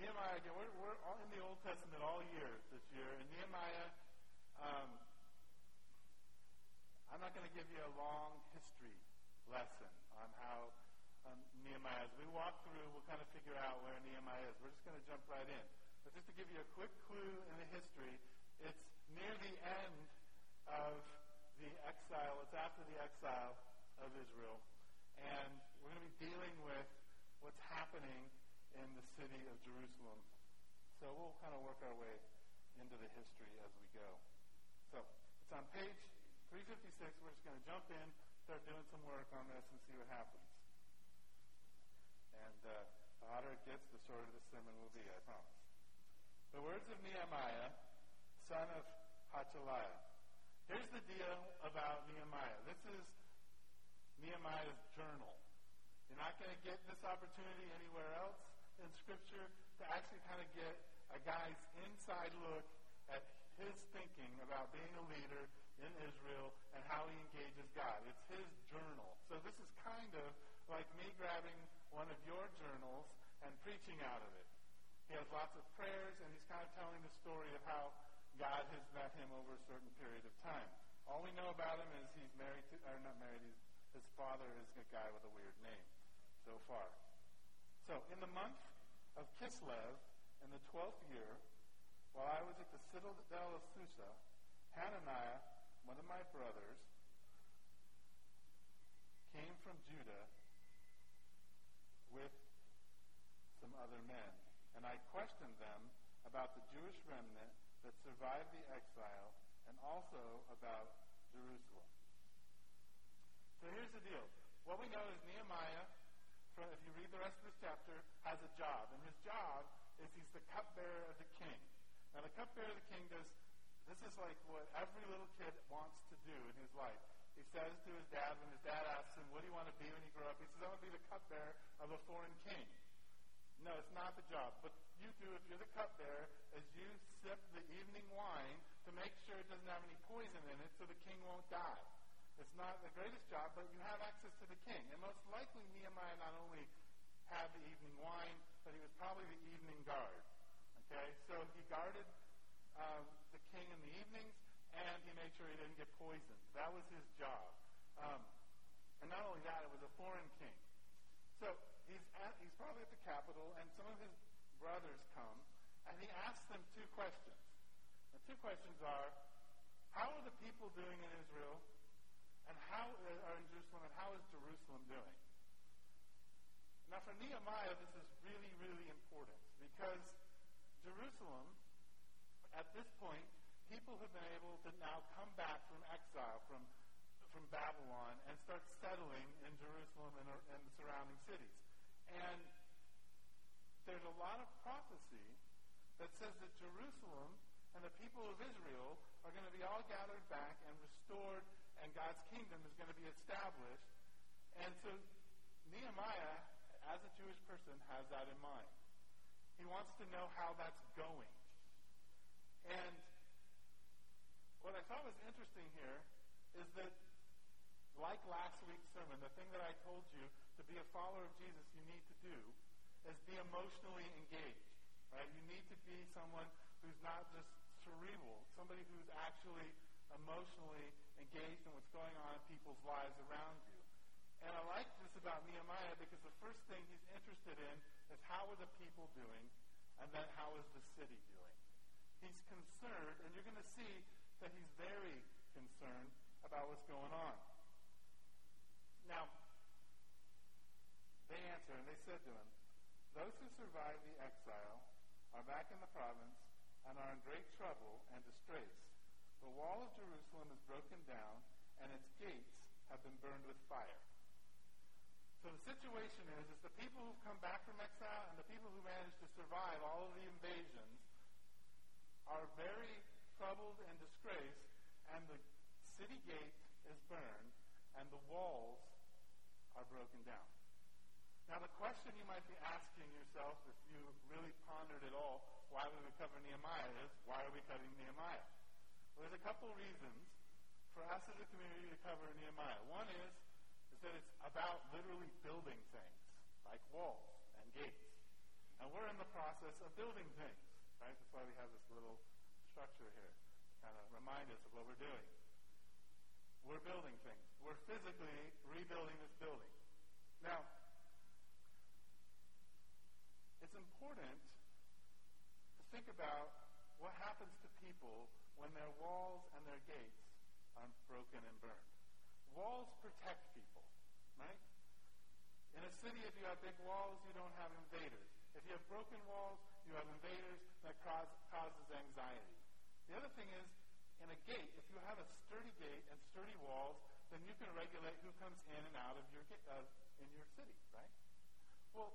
Nehemiah, again, we're all in the Old Testament all year this year, and Nehemiah, I'm not going to give you a long history lesson on how Nehemiah, as we walk through, we'll kind of figure out where Nehemiah is. We're just going to jump right in. But just to give you a quick clue in the history, it's near the end of the exile. It's after the exile of Israel. And we're going to be dealing with what's happening in the city of Jerusalem. So we'll kind of work our way into the history as we go. So it's on page 356. We're just going to jump in, start doing some work on this, and see what happens. And the hotter it gets, the shorter the sermon will be, I promise. The words of Nehemiah, son of Hachaliah. Here's the deal about Nehemiah. This is Nehemiah's journal. You're not going to get this opportunity anywhere else in Scripture to actually kind of get a guy's inside look at his thinking about being a leader in Israel and how he engages God. It's his journal. So this is kind of like me grabbing one of your journals and preaching out of it. He has lots of prayers, and he's kind of telling the story of how God has met him over a certain period of time. All we know about him is he's married to, or not married, his father is a guy with a weird name so far. So, in the month of Kislev, in the 12th year, while I was at the citadel of Susa, Hananiah, one of my brothers, came from Judah with some other men. And I questioned them about the Jewish remnant that survived the exile and also about Jerusalem. So here's the deal. What we know is Nehemiah, if you read the rest of this chapter, has a job. And his job is he's the cupbearer of the king. Now the cupbearer of the king this is like what every little kid wants to do in his life. He says to his dad, when his dad asks him, what do you want to be when you grow up? He says, I want to be the cupbearer of a foreign king. No, it's not the job. But you do, if you're the cupbearer, is you sip the evening wine to make sure it doesn't have any poison in it so the king won't die. It's not the greatest job, but you have access to the king. And most likely Nehemiah not only had the evening wine, but he was probably the evening guard. Okay? So he guarded the king in the evenings, and he made sure he didn't get poisoned. That was his job. And not only that, it was a foreign king. So he's probably at the capital, and some of his brothers come, and he asks them two questions. The two questions are, how are the people doing in Israel, and how are in Jerusalem, and how is Jerusalem doing? Now for Nehemiah, this is really, really important, because Jerusalem, at this point, people have been able to now come back from exile, from Babylon, and start settling in Jerusalem and the surrounding cities. And there's a lot of prophecy that says that Jerusalem and the people of Israel are going to be all gathered back and restored, and God's kingdom is going to be established. And so Nehemiah, as a Jewish person, has that in mind. He wants to know how that's going. And what I thought was interesting here is that, like last week's sermon, the thing that I told you, to be a follower of Jesus, you need to do is be emotionally engaged. Right? You need to be someone who's not just cerebral, somebody who's actually emotionally engaged in what's going on in people's lives around you. And I like this about Nehemiah because the first thing he's interested in is how are the people doing, and then how is the city doing. He's concerned, and you're going to see that he's very concerned about what's going on. Now, they answer, and they said to him, those who survived the exile are back in the province and are in great trouble and disgrace. The wall of Jerusalem is broken down, and its gates have been burned with fire. So the situation is the people who've come back from exile and the people who managed to survive all of the invasions are very troubled and disgraced, and the city gate is burned, and the walls are broken down. Now the question you might be asking yourself, if you really pondered it all, why we would cover Nehemiah is, why are we covering Nehemiah? Well, there's a couple reasons for us as a community to cover Nehemiah. One is that it's about literally building things, like walls and gates. And we're in the process of building things, right? That's why we have this little structure here to kind of remind us of what we're doing. We're building things. We're physically rebuilding this building. Now, it's important to think about what happens to people when their walls and their gates are broken and burned. Walls protect people, right? In a city, if you have big walls, you don't have invaders. If you have broken walls, you have invaders that causes anxiety. The other thing is, in a gate, if you have a sturdy gate and sturdy walls, then you can regulate who comes in and out of your in your city, right? Well,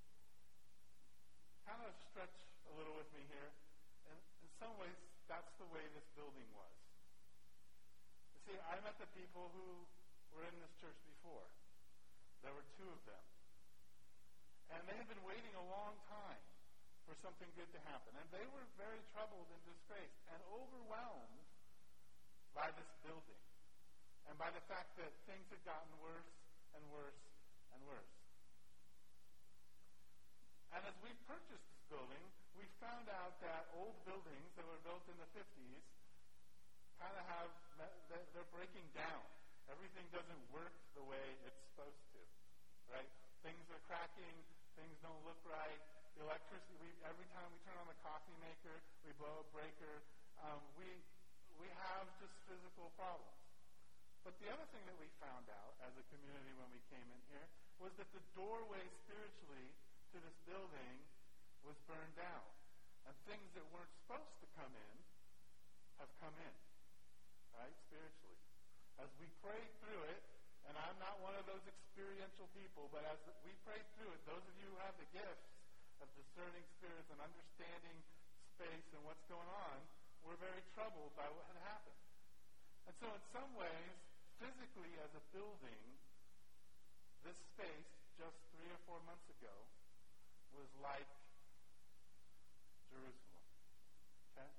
kind of stretch a little with me here. In some ways, that's the way this building was. You see, I met the people who were in this church before. There were two of them. And they had been waiting a long time for something good to happen. And they were very troubled and disgraced and overwhelmed by this building and by the fact that things had gotten worse and worse and worse. And as we purchased this building, we found out that old buildings that were built in the 50s kind of have, they're breaking down. Everything doesn't work the way it's supposed to, right? Things are cracking, things don't look right. The electricity, every time we turn on the coffee maker, we blow a breaker. We have just physical problems. But the other thing that we found out as a community when we came in here was that the doorway spiritually to this building was burned down. And things that weren't supposed to come in have come in, right, spiritually. As we pray through it, and I'm not one of those experiential people, but as we pray through it, those of you who have the gifts of discerning spirits and understanding space and what's going on, we're very troubled by what had happened. And so in some ways, physically as a building, this space just 3 or 4 months ago was like Jerusalem. Okay?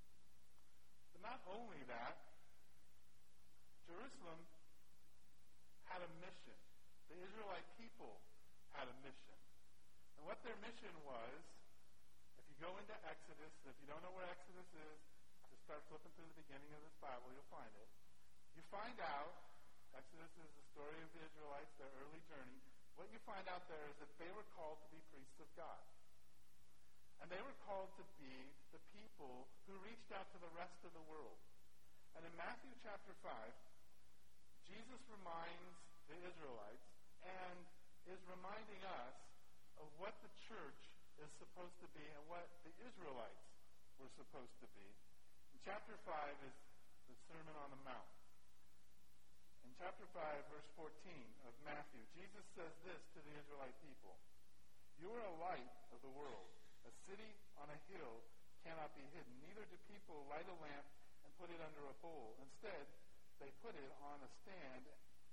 But not only that, Jerusalem had a mission. The Israelite people had a mission. And what their mission was, if you go into Exodus, if you don't know where Exodus is, just start flipping through the beginning of this Bible, you'll find it. You find out, Exodus is the story of the Israelites, their early journey. What you find out there is that they were called to be priests of God. And they were called to be the people who reached out to the rest of the world. And in Matthew chapter 5, Jesus reminds the Israelites and is reminding us of what the church is supposed to be and what the Israelites were supposed to be. And chapter 5 is the Sermon on the Mount. In chapter 5, verse 14 of Matthew, Jesus says this to the Israelite people: "You are a light of the world. A city on a hill cannot be hidden. Neither do people light a lamp and put it under a bowl. Instead, they put it on a stand,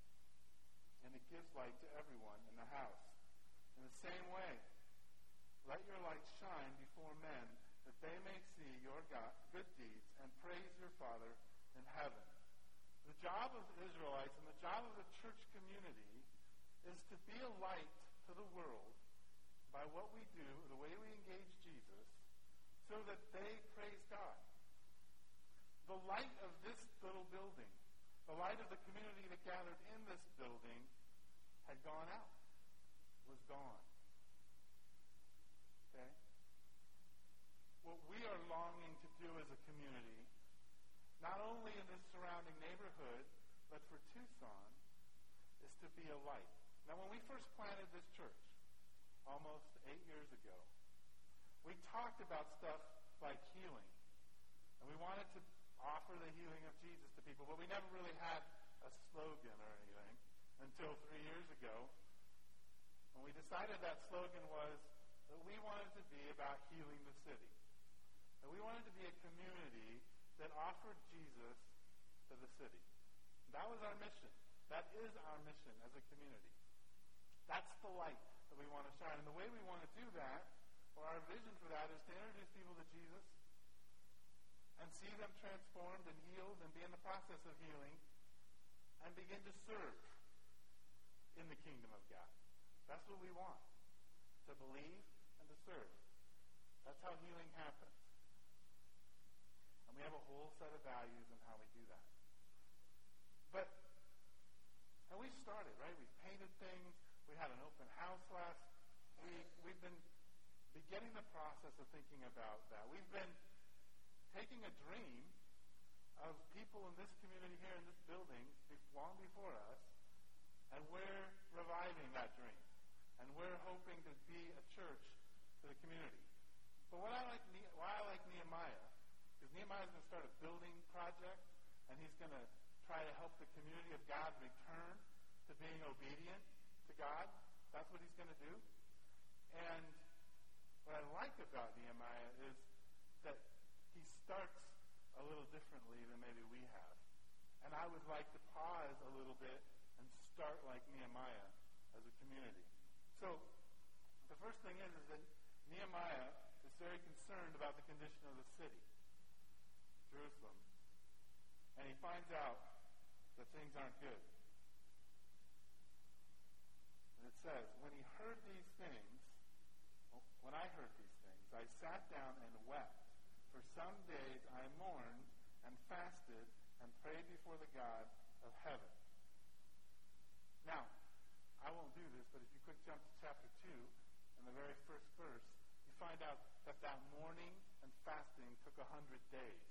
and it gives light to everyone in the house. In the same way, let your light shine before men, that they may see your good deeds and praise your Father in heaven." The job of the Israelites and the job of the church community is to be a light to the world by what we do, the way we engage Jesus, so that they praise God. The light of this little building, the light of the community that gathered in this building, had gone out, was gone. Okay? What we are longing to do as a community, not only in this surrounding neighborhood, but for Tucson, is to be a light. Now, when we first planted this church, almost 8 years ago, we talked about stuff like healing. And we wanted to offer the healing of Jesus to people, but we never really had a slogan or anything until 3 years ago, when we decided that slogan was that we wanted to be about healing the city. That we wanted to be a community that offered Jesus to the city. That was our mission. That is our mission as a community. That's the light that we want to shine. And the way we want to do that, or our vision for that, is to introduce people to Jesus and see them transformed and healed and be in the process of healing and begin to serve in the kingdom of God. That's what we want. To believe and to to serve. That's how healing happens. And we have a whole set of values in how we do that. And we started, right? We painted things. We had an open house last week. We've been beginning the process of thinking about that. We've been taking a dream of people in this community here in this building long before us, and we're reviving that dream. And we're hoping to be a church to the community. But why I like Nehemiah, because Nehemiah is going to start a building project, and he's going to try to help the community of God return to being obedient to God. That's what he's going to do. And what I like about Nehemiah is that he starts a little differently than maybe we have. And I would like to pause a little bit and start like Nehemiah as a community. So the first thing is that Nehemiah is very concerned about the condition of the city, Jerusalem. And he finds out that things aren't good. And it says, when I heard these things, I sat down and wept. For some days I mourned and fasted and prayed before the God of heaven. Now, I won't do this, but if you quick jump to chapter 2, in the very first verse, you find out that mourning and fasting took 100 days.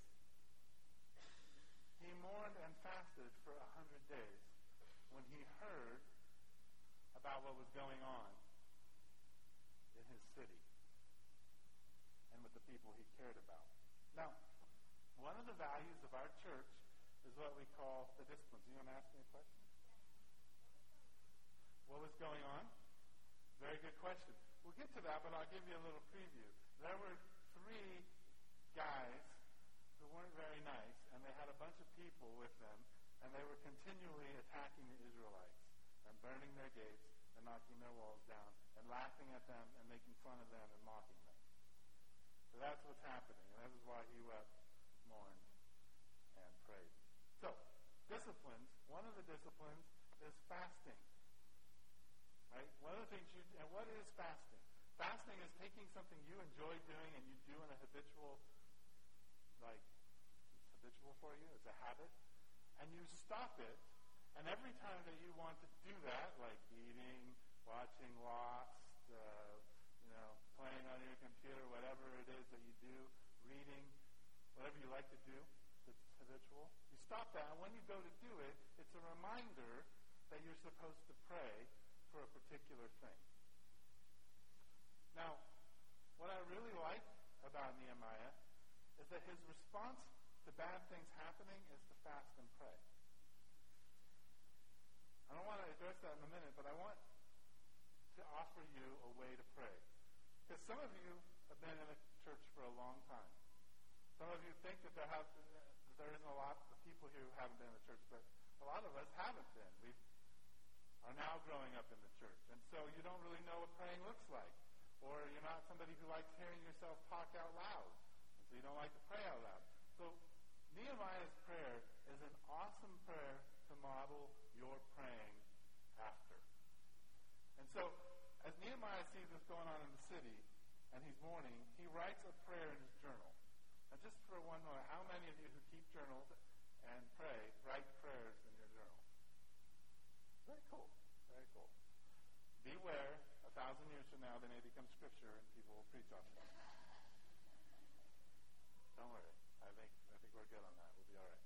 He mourned and fasted for 100 days when he heard about what was going on in his city and with the people he cared about. Now, one of the values of our church is what we call the disciplines. You want to ask me a question? What was going on? Very good question. We'll get to that, but I'll give you a little preview. There were 3 guys who weren't very nice, and they had a bunch of people with them, and they were continually attacking the Israelites and burning their gates and knocking their walls down and laughing at them and making fun of them and mocking them. So that's what's happening, and that is why he wept, mourned, and prayed. So, disciplines, one of the disciplines is fasting. Right? One of the things and what is fasting? Fasting is taking something you enjoy doing and you do in a habitual, it's habitual for you, it's a habit, and you stop it, and every time that you want to do that, like eating, watching Lost, playing on your computer, whatever it is that you do, reading, whatever you like to do that's habitual, you stop that, and when you go to do it, it's a reminder that you're supposed to pray for a particular thing. Now, what I really like about Nehemiah is that his response to bad things happening is to fast and pray. I don't want to address that in a minute, but I want to offer you a way to pray. Because some of you have been in a church for a long time. Some of you think that there isn't a lot of people here who haven't been in the church, but a lot of us haven't been. We are now growing up in the church. And so you don't really know what praying looks like. Or you're not somebody who likes hearing yourself talk out loud. And so you don't like to pray out loud. So Nehemiah's prayer is an awesome prayer to model your praying after. And so as Nehemiah sees what's going on in the city, and he's mourning, he writes a prayer in his journal. Now just for one moment, how many of you who keep journals and pray write prayers in your journal? Very cool. Very cool. Beware, 1,000 years from now, they may become scripture and people will preach off them. Don't worry. I think we're good on that. We'll be all right.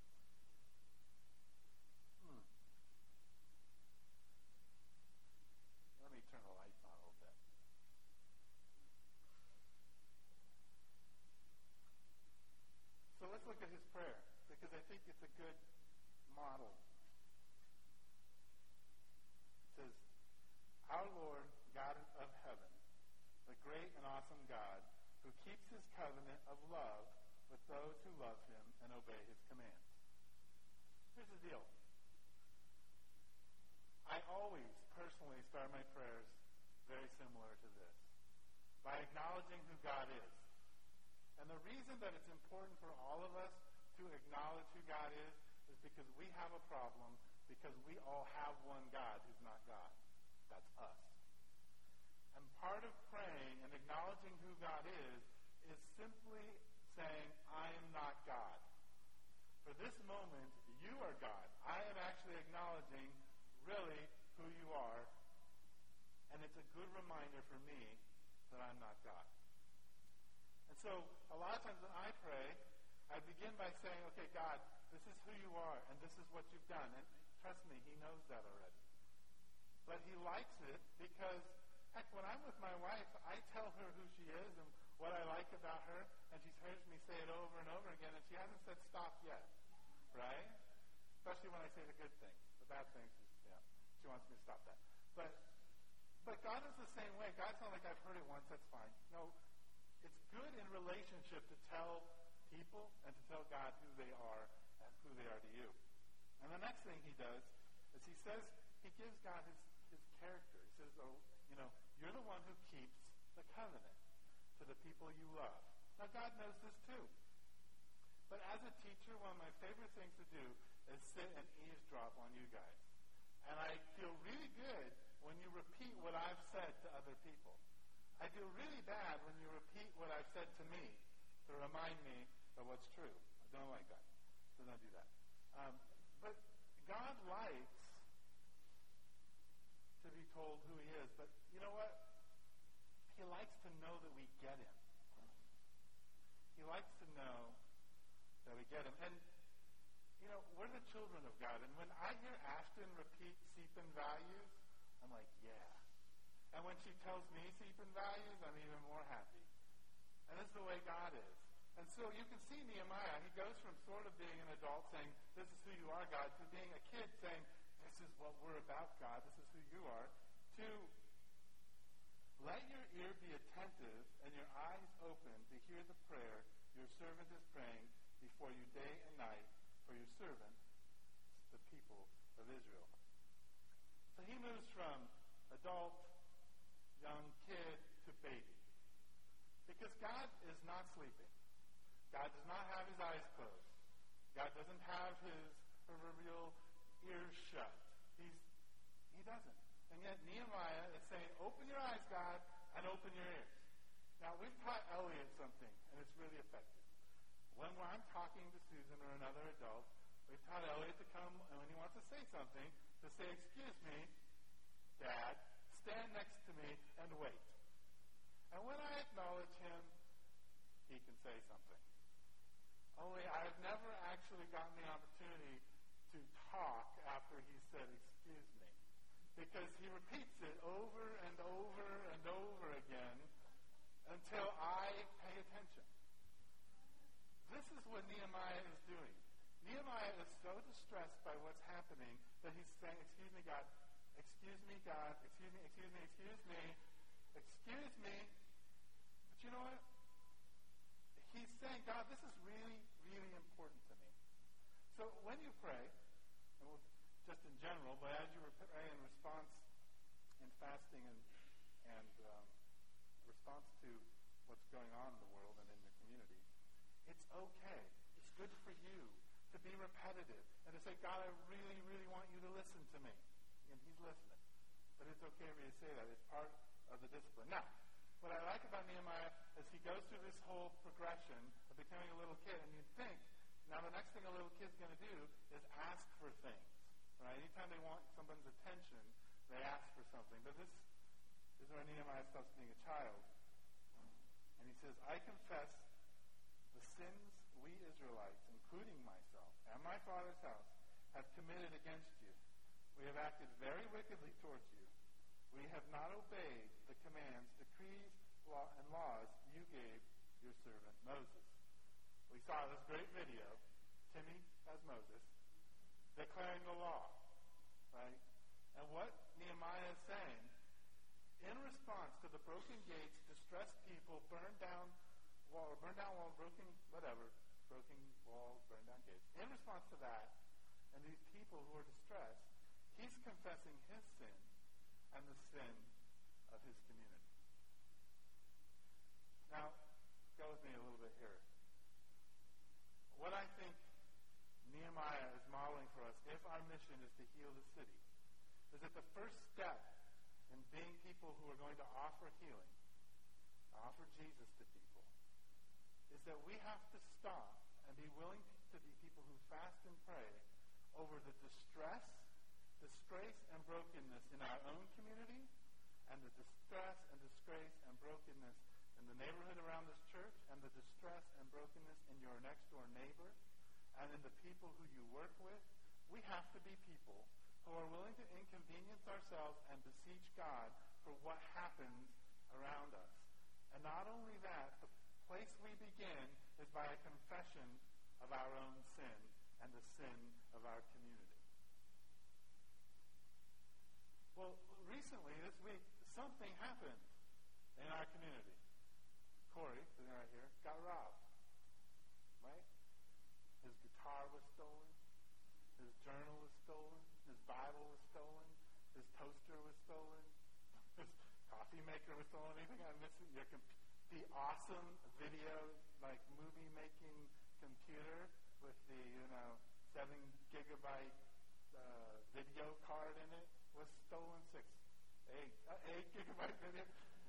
Let me turn the lights on a little bit. So let's look at his prayer, because I think it's a good model. It says, Our Lord, God of heaven, the great and awesome God, who keeps his covenant of love with those who love him and obey his commands. Here's the deal. I always personally start my prayers very similar to this, by acknowledging who God is. And the reason that it's important for all of us to acknowledge who God is because we have a problem, because we all have one God who's not God. That's us. And part of praying and acknowledging who God is simply saying, I am not God. For this moment, you are God. I am actually acknowledging really who you are, and it's a good reminder for me that I'm not God. And so a lot of times when I pray, I begin by saying, okay, God, this is who you are, and this is what you've done. And trust me, he knows that already. But he likes it because, heck, when I'm with my wife, I tell her who she is and what I like about her, and she's heard me say it over and over again, and she hasn't said stop yet, right? Especially when I say the good things. The bad things, she wants me to stop that. But God is the same way. God's not like I've heard it once, that's fine. No, it's good in relationship to tell people and to tell God who they are and who they are to you. And the next thing he does is he gives God his character. He says, you're the one who keeps the covenant to the people you love. Now, God knows this too. But as a teacher, one of my favorite things to do is sit and eavesdrop on you guys. And I feel really good when you repeat what I've said to other people. I feel really bad when you repeat what I've said to me to remind me of what's true. I don't like that. So don't do that. But God likes to be told who he is. But you know what? He likes to know that we get him. He likes to know that we get him. And, we're the children of God. And when I hear Ashton repeat Seepin values, I'm like, yeah. And when she tells me Seepin values, I'm even more happy. And this is the way God is. And so you can see Nehemiah. He goes from sort of being an adult saying, this is who you are, God, to being a kid saying, this is what we're about, God. This is who you are. To let your ear be attentive and your eyes open to hear the prayer your servant is praying before you day and night for your servant, the people of Israel. So he moves from adult, young kid to baby. Because God is not sleeping. God does not have his eyes closed. God doesn't have his proverbial ears shut. He doesn't. And yet Nehemiah is saying, open your eyes, God, and open your ears. Now, we've taught Elliot something, and it's really effective. When I'm talking to Susan or another adult, we've taught Elliot to come, and when he wants to say something, to say, excuse me, Dad, stand next to me and wait. And when I acknowledge him, he can say something. Only I've never actually gotten the opportunity to talk after he said, excuse me. Because he repeats it over and over and over again until I pay attention. This is what Nehemiah is doing. Nehemiah is so distressed by what's happening that he's saying, excuse me, God, excuse me, God, excuse me, excuse me, excuse me, excuse me. But you know what? He's saying, God, this is really, really important to me. So when you pray, and just in general, but as you pray in response in fasting and response to what's going on in the world and in the community, it's okay. It's good for you to be repetitive and to say, God, I really, really want you to listen to me. And he's listening. But it's okay for you to say that. It's part of the discipline. Now, what I like about Nehemiah is he goes through this whole progression of becoming a little kid, and you'd think, now the next thing a little kid's going to do is ask for things. Right? Anytime they want someone's attention, they ask for something. But this is where Nehemiah stops being a child. And he says, I confess the sins we Israelites, including myself and my father's house, have committed against you. We have acted very wickedly towards you. We have not obeyed the commands, decrees, and laws you gave your servant Moses. We saw this great video, Timmy as Moses, declaring the law, right? And what Nehemiah is saying, in response to the broken gates, distressed people, burned down walls, broken walls, burned down gates. In response to that, and these people who are distressed, he's confessing his sin and the sin of his community. Now, go with me a little bit here. What I think Nehemiah is modeling for us, if our mission is to heal the city, is that the first step in being people who are going to offer healing, offer Jesus to people, is that we have to stop and be willing to be people who fast and pray over the distress, disgrace, and brokenness in our own community, and the distress and disgrace and brokenness in the neighborhood around this church, and the distress and brokenness in your next-door neighbor, and in the people who you work with. We have to be people who are willing to inconvenience ourselves and beseech God for what happens around us. And not only that, the place we begin is by a confession of our own sin and the sin of our community. Well, recently, this week, something happened in our community. Corey, sitting right here, got robbed. Right? His guitar was stolen. His journal was stolen. His Bible was stolen. His toaster was stolen. His coffee maker was stolen. Anything I'm missing? The awesome video, like movie-making computer with the, 7 gigabyte video card in it was stolen. 8 gigabyte video.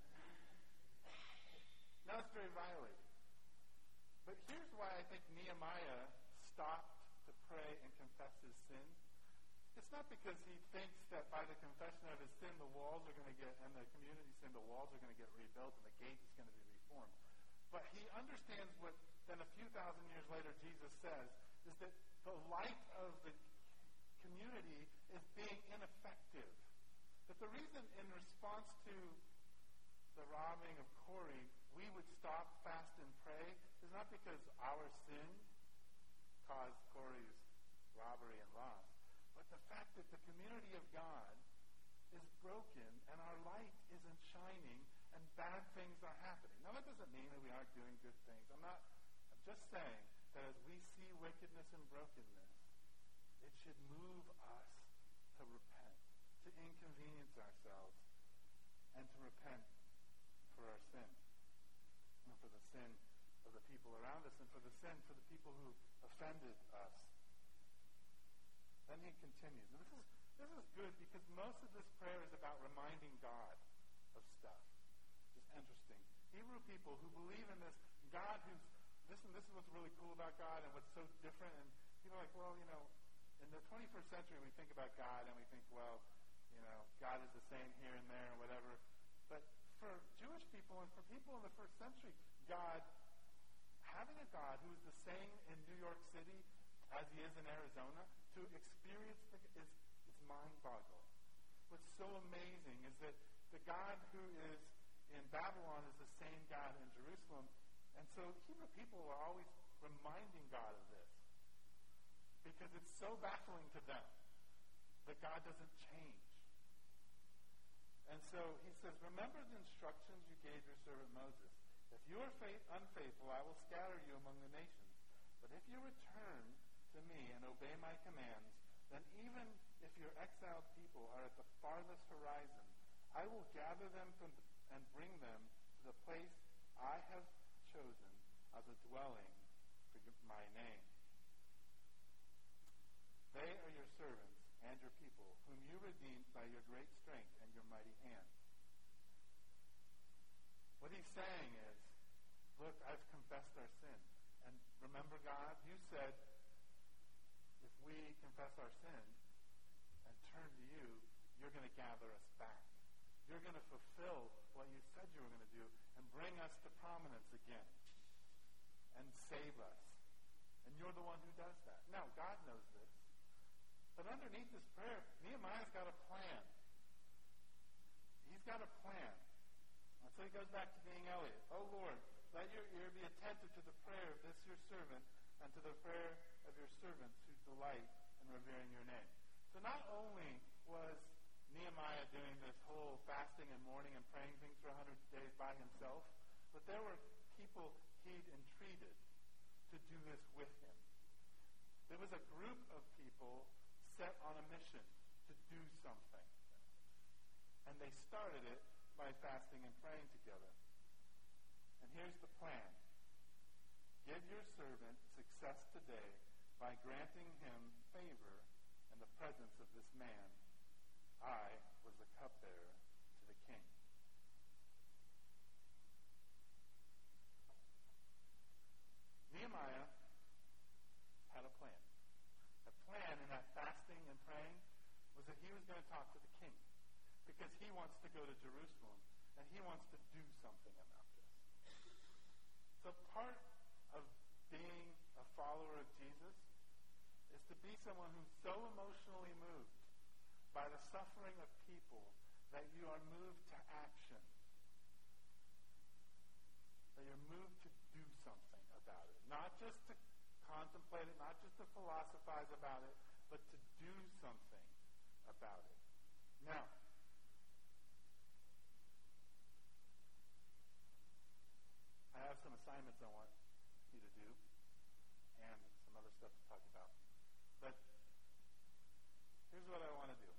Now it's very violated. But here's why I think Nehemiah stopped to pray and confess his sin. It's not because he thinks that by the confession of his sin, the walls are going to get, and the community sin, the walls are going to get rebuilt and the gate is going to be reformed. But he understands what then a few thousand years later Jesus says, is that the light of the community is being ineffective. That the reason in response to the robbing of Corey, we would stop, fast, and pray is not because our sin caused Corey's robbery and loss, but the fact that the community of God is broken and our light isn't shining and bad things are happening. Now, that doesn't mean that we aren't doing good things. I'm just saying that as we see wickedness and brokenness, it should move us to repent, to inconvenience ourselves, and to repent for our sin, and for the sin of the people around us, and for the sin for the people who offended us. Then he continues. And this is good because most of this prayer is about reminding God of stuff. Just interesting. Hebrew people who believe in this God who's, this is what's really cool about God and what's so different. And people are like, well, in the 21st century we think about God and we think, well, God is the same here and there and whatever. But for Jewish people and for people in the first century, having a God who is the same in New York City as he is in Arizona, to experience it's mind-boggling. What's so amazing is that the God who is in Babylon is the same God in Jerusalem. And so Hebrew people are always reminding God of this because it's so baffling to them that God doesn't change. And so he says, remember the instructions you gave your servant Moses. If you are unfaithful, I will scatter you among the nations. But if you return to me and obey my commands, then even if your exiled people are at the farthest horizon, I will gather them and bring them to the place I have chosen as a dwelling for my name. They are your servants and your people, whom you redeemed by your great strength and your mighty hand. What he's saying is, look, I've confessed our sin. And remember, God, you said, if we confess our sin and turn to you, you're going to gather us back. You're going to fulfill what you said you were going to do and bring us to prominence again and save us. And you're the one who does that. Now, God knows this. But underneath this prayer, Nehemiah's got a plan. He's got a plan. And so he goes back to being Eliot. Oh, Lord, let your ear be attentive to the prayer of this your servant and to the prayer of your servants who delight in revering your name. So not only was Nehemiah doing this whole fasting and mourning and praying things for 100 days by himself, but there were people he'd entreated to do this with him. There was a group of people set on a mission to do something. And they started it by fasting and praying together. And here's the plan. Give your servant success today by granting him favor in the presence of this man. I was the cupbearer king. Nehemiah had a plan. The plan in that fasting and praying was that he was going to talk to the king because he wants to go to Jerusalem and he wants to do something about this. So part of being a follower of Jesus is to be someone who's so emotionally moved by the suffering of people that you are moved to action. That you're moved to do something about it. Not just to contemplate it, not just to philosophize about it, but to do something about it. Now, I have some assignments I want you to do and some other stuff to talk about. But here's what I want to do.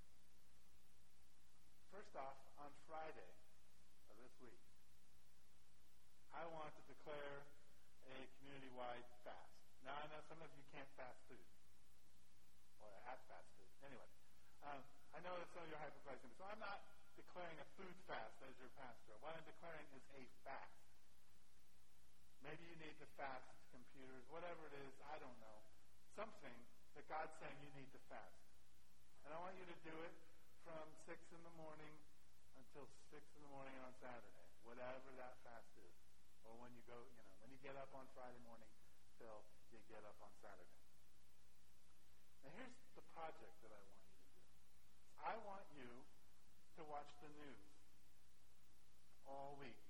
First off, on Friday of this week, I want to declare a community-wide fast. Now, I know some of you can't fast food, or have fast food. Anyway, I know that some of you are hyperglycemic, so I'm not declaring a food fast as your pastor. What I'm declaring is a fast. Maybe you need to fast computers, whatever it is, I don't know. Something that God's saying you need to fast. And I want you to do it from 6 in the morning until 6 in the morning on Saturday, whatever that fast is. Or when you go, when you get up on Friday morning till you get up on Saturday. Now here's the project that I want you to do. I want you to watch the news all week.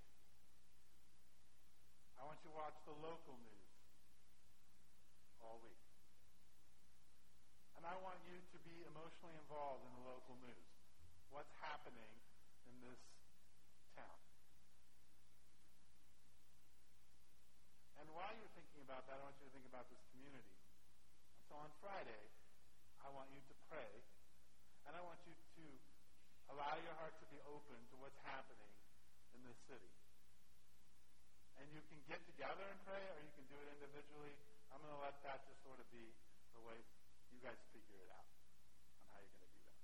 I want you to watch the local news all week. And I want you to be emotionally involved in the local news. What's happening in this town. And while you're thinking about that, I want you to think about this community. And so on Friday, I want you to pray, and I want you to allow your heart to be open to what's happening in this city. And you can get together and pray, or you can do it individually. I'm going to let that just sort of be the way you guys figure it out on how you're going to do that.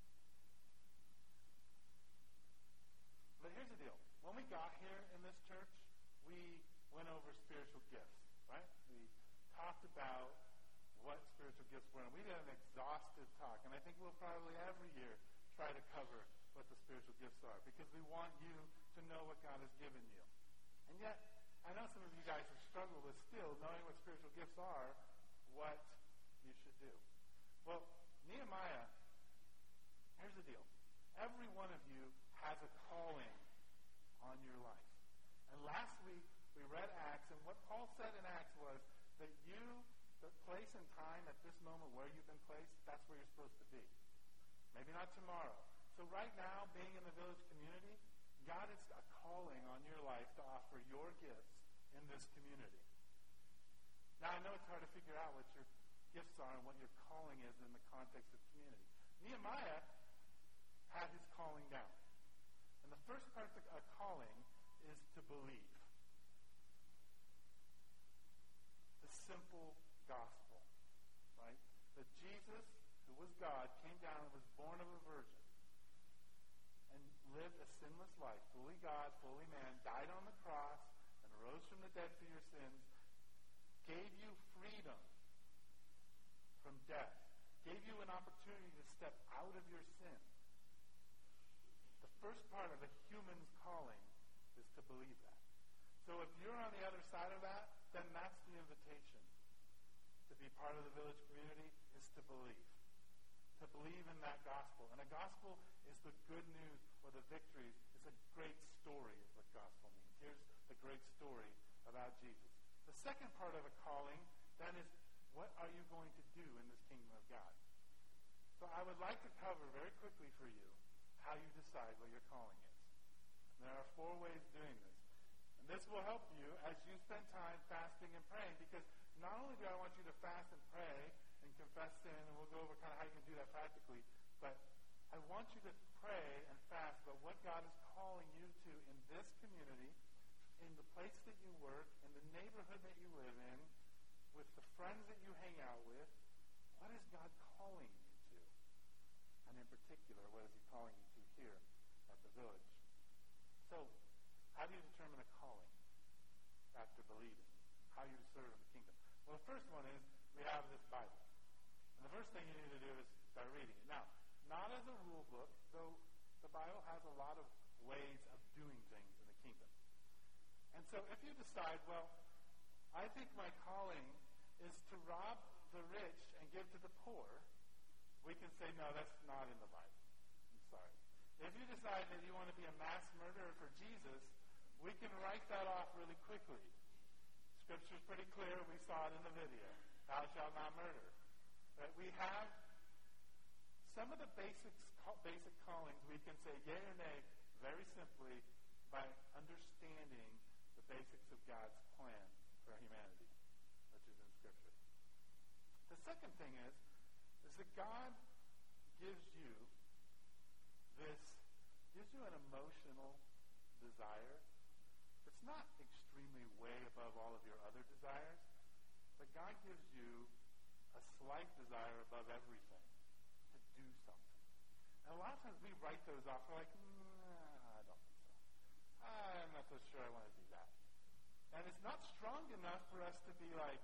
But here's the deal. When we got here in this church, we went over spiritual gifts, right? We talked about what spiritual gifts were, and we did an exhaustive talk. And I think we'll probably every year try to cover what the spiritual gifts are because we want you to know what God has given you. And yet, I know some of you guys have struggled with still knowing what spiritual gifts are, what you should do. Well, Nehemiah, here's the deal. Every one of you has a calling on your life. And last week, we read Acts, and what Paul said in Acts was that you, the place and time at this moment where you've been placed, that's where you're supposed to be. Maybe not tomorrow. So right now, being in the village community, God is a calling on your life to offer your gifts in this community. Now, I know it's hard to figure out what your gifts are and what your calling is in the context of community. Nehemiah had his calling down. And the first part of a calling is to believe. The simple gospel, right? That Jesus, who was God, came down and was born of a virgin and lived a sinless life, fully God, fully man, died on the cross and rose from the dead for your sins, gave you freedom from death, gave you an opportunity to step out of your sin. The first part of a human's calling is to believe that. So if you're on the other side of that, then that's the invitation. To be part of the village community is to believe. To believe in that gospel. And a gospel is the good news or the victories. It's a great story is what gospel means. Here's the great story about Jesus. The second part of a calling then is, what are you going to do in this kingdom of God? So I would like to cover very quickly for you how you decide what your calling is. And there are 4 ways of doing this. And this will help you as you spend time fasting and praying, because not only do I want you to fast and pray and confess sin, and we'll go over kind of how you can do that practically, but I want you to pray and fast about what God is calling you to in this community, in the place that you work, in the neighborhood that you live in, with the friends that you hang out with. What is God calling you to? And in particular, what is he calling you to here at the village So, how do you determine a calling after believing? How you serve in the kingdom? Well, the first one is we have this Bible. And the first thing you need to do is start reading it. Now, not as a rule book, though the Bible has a lot of ways of doing things in the kingdom. And so if you decide, well, I think my calling is to rob the rich and give to the poor, we can say, no, that's not in the Bible. I'm sorry. If you decide that you want to be a mass murderer for Jesus, we can write that off really quickly. Scripture's pretty clear. We saw it in the video. Thou shalt not murder. Right? We have some of the basic callings we can say yea or nay very simply by understanding the basics of God's plan for humanity, which is in Scripture. The second thing is that God gives you an emotional desire. It's not extremely way above all of your other desires, but God gives you a slight desire above everything to do something. And a lot of times we write those off. We're like, I don't think so. I'm not so sure I want to do that. And it's not strong enough for us to be like,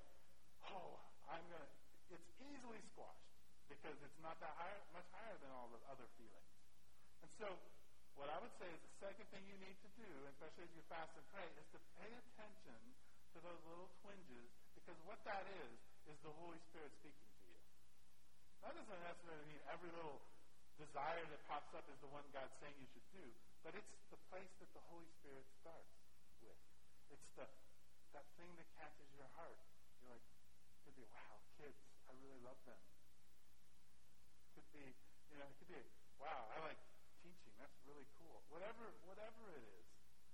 it's easily squashed because it's not that much higher than all the other feelings. And so what I would say is the second thing you need to do, especially as you fast and pray, is to pay attention to those little twinges, because what that is the Holy Spirit speaking to you. That doesn't necessarily mean every little desire that pops up is the one God's saying you should do, but it's the place that the Holy Spirit starts with. It's that thing that catches your heart. You're like, it could be, wow, kids, I really love them. It could be, wow, I like teaching. That's really cool. Whatever it is.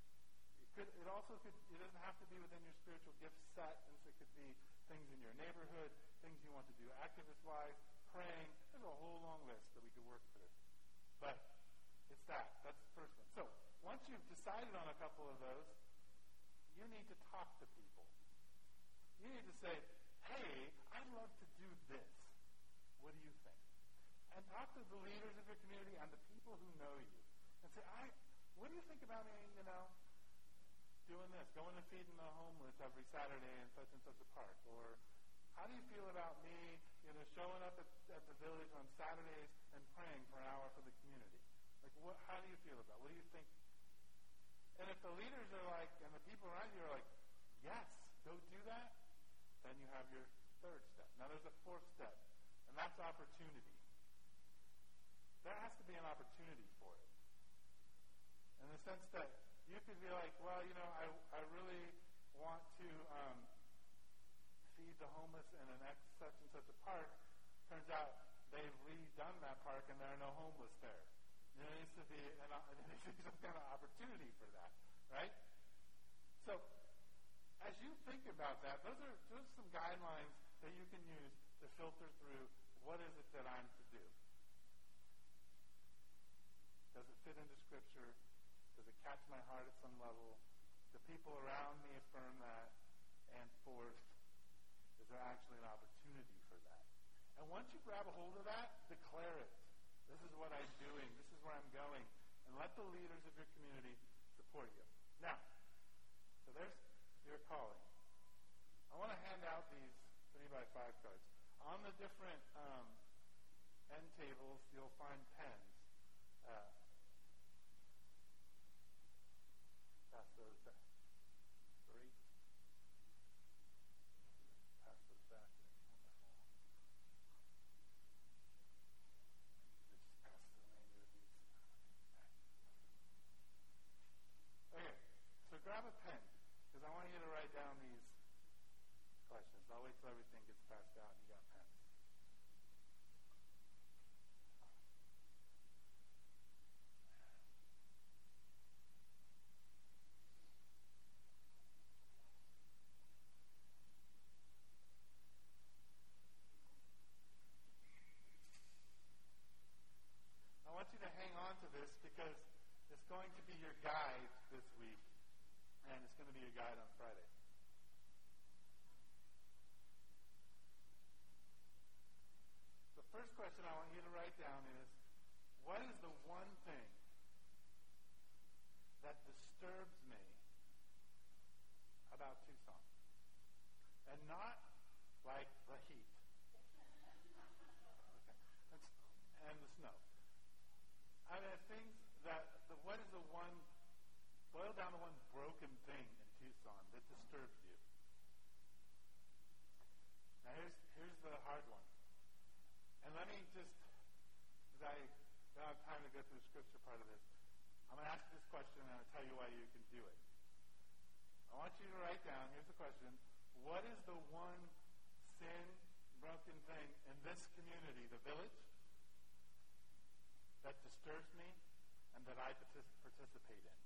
It doesn't have to be within your spiritual gift set, and so it could be things in your neighborhood, things you want to do activist-wise, praying. There's a whole long list that we could work through. But it's that. That's the first one. So once you've decided on a couple of those, you need to talk to people. You need to say, hey, I'd love to do this. What do you think? And talk to the leaders of your community and the people who know you. And say, what do you think about me, doing this, going and feeding the homeless every Saturday in such and such a park? Or how do you feel about me, showing up at the village on Saturdays and praying for an hour for the community? Like, how do you feel about it? What do you think? And if the leaders are like, and the people around you are like, yes, go do that, then you have your third step. Now there's a fourth step, and that's opportunity. There has to be an opportunity for it. In the sense that you could be like, well, I really want to feed the homeless in an such and such a park. Turns out they've redone that park and there are no homeless there. There needs to be some kind of opportunity for that, right? So as you think about that, those are some guidelines that you can use to filter through what is it that I'm to do. Does it fit into Scripture? Does it catch my heart at some level? Do people around me affirm that? And fourth, is there actually an opportunity for that? And once you grab a hold of that, declare it. This is what I'm doing. This is where I'm going. And let the leaders of your community support you. Now, so there's your calling. I want to hand out these 3x5 cards. On the different end tables, you'll find pens. Pass those back. 3. Pass those back. Wonderful. Just pass the remainder of these. Okay, so grab a pen, because I want you to write down these questions. I'll wait till everything gets passed out and you got pens. I want you to hang on to this because it's going to be your guide this week, and it's going to be your guide on Friday. The first question I want you to write down is, what is the one thing that disturbs me about Tucson. And not like the heat. Okay. And the snow. I mean, things what is the one, boil down to one broken thing in Tucson that disturbs you? Now here's the hard one. And let me just, because I don't have time to go through the scripture part of this, I'm going to ask you this question and I'll tell you why you can do it. I want you to write down, here's the question, what is the one sin, broken thing in this community, the village, that disturbs me and that I participate in?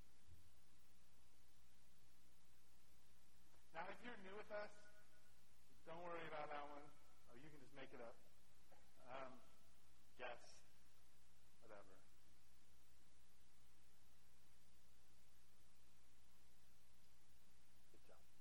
Now, if you're new with us, don't worry about that one. Or you can just make it up. Guess. Whatever. Good job.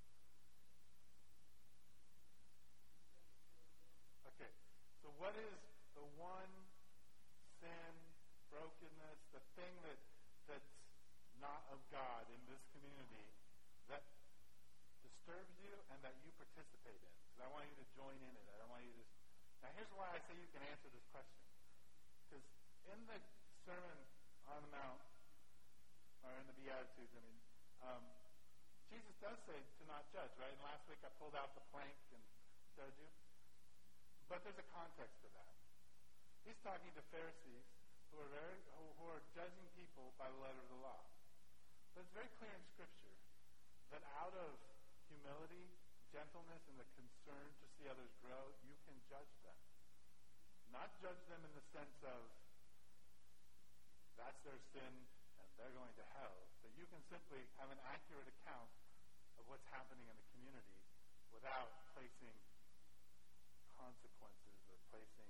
Okay. So what is the one sin, brokenness, the thing that's not of God in this community that disturbs you and that you participate in? Because I want you to join in it. I don't want you to just... Now, here's why I say you can answer this question. Because in the Sermon on the Mount, or in the Beatitudes, Jesus does say to not judge, right? And last week I pulled out the plank and showed you. But there's a context to that. He's talking to Pharisees who are judging people by the letter of the law. But it's very clear in Scripture that out of humility, gentleness, and the concern to see others grow, you can judge them. Not judge them in the sense of that's their sin and they're going to hell, but you can simply have an accurate account of what's happening in the community without placing consequences or placing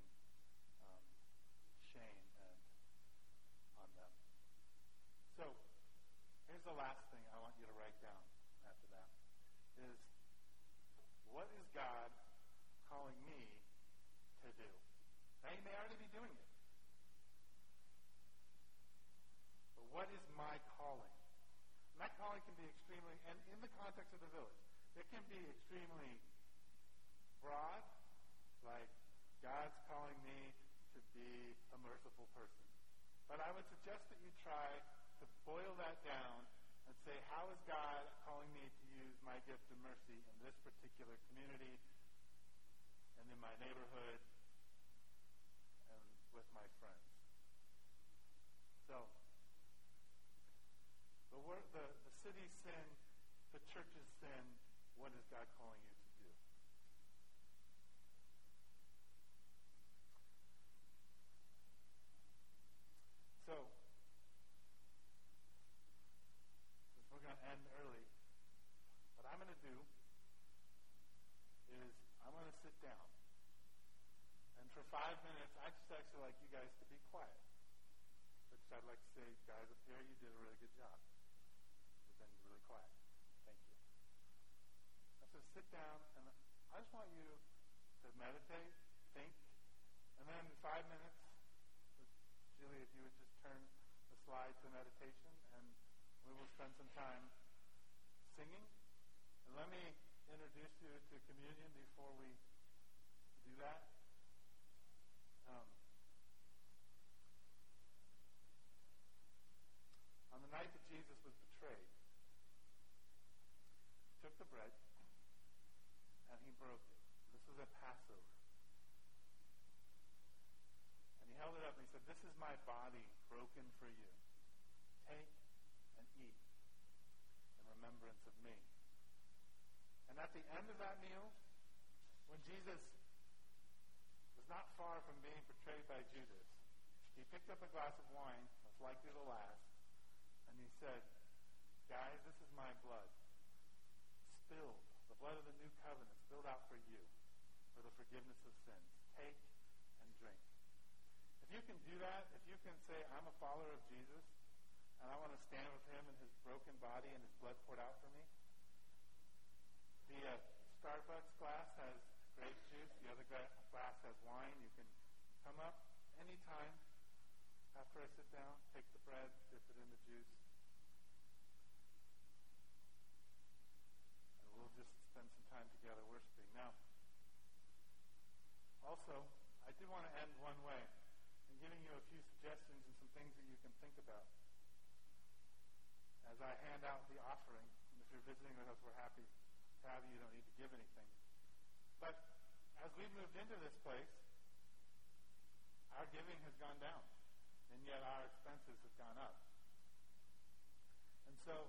shame on them. So, here's the last thing I want you to write down after that, is what is God calling me to do? Now, you may already be doing it. But what is my calling? And that calling can be extremely, and in the context of the village, it can be extremely broad, like God's calling me to be a merciful person. But I would suggest that you try to boil that down and say, how is God calling me to use my gift of mercy in this particular community and in my neighborhood and with my friends? So, the city's sin, the church's sin, what is God calling you to do? So, since we're going to end early, what I'm going to do is I'm going to sit down. And for 5 minutes, I just actually like you guys to be quiet. Which I'd like to say, guys up here, you did a really good job. You've been really quiet. Thank you. So sit down, and I just want you to meditate, think, and then in 5 minutes, Julie, if you would just turn the slide to meditation, and we will spend some time singing. And let me introduce you to communion before we do that. On the night that Jesus was betrayed, he took the bread and he broke it. This was at Passover. And he held it up and he said, "This is my body broken for you. Take and eat in remembrance of me." And at the end of that meal, when Jesus was not far from being betrayed by Judas, he picked up a glass of wine, most likely the last, and he said, "Guys, this is my blood, spilled, the blood of the new covenant, spilled out for you, for the forgiveness of sins. Take and drink." If you can do that, if you can say, "I'm a follower of Jesus, and I want to stand with him in his broken body and his blood poured out for me," the Starbucks glass has grape juice, the other glass has wine. You can come up anytime after I sit down, take the bread, dip it in the juice, just spend some time together worshiping. Now, also, I did want to end one way in giving you a few suggestions and some things that you can think about. As I hand out the offering, and if you're visiting with us, we're happy to have you. You don't need to give anything. But as we've moved into this place, our giving has gone down, and yet our expenses have gone up. And so,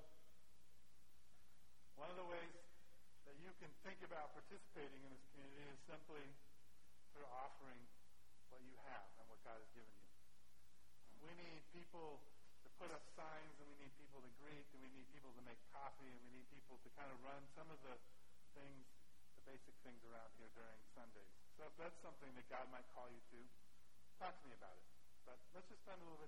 one of the ways that you can think about participating in this community is simply through offering what you have and what God has given you. We need people to put up signs, and we need people to greet, and we need people to make coffee, and we need people to kind of run some of the things, the basic things around here during Sundays. So if that's something that God might call you to, talk to me about it. But let's just spend a little bit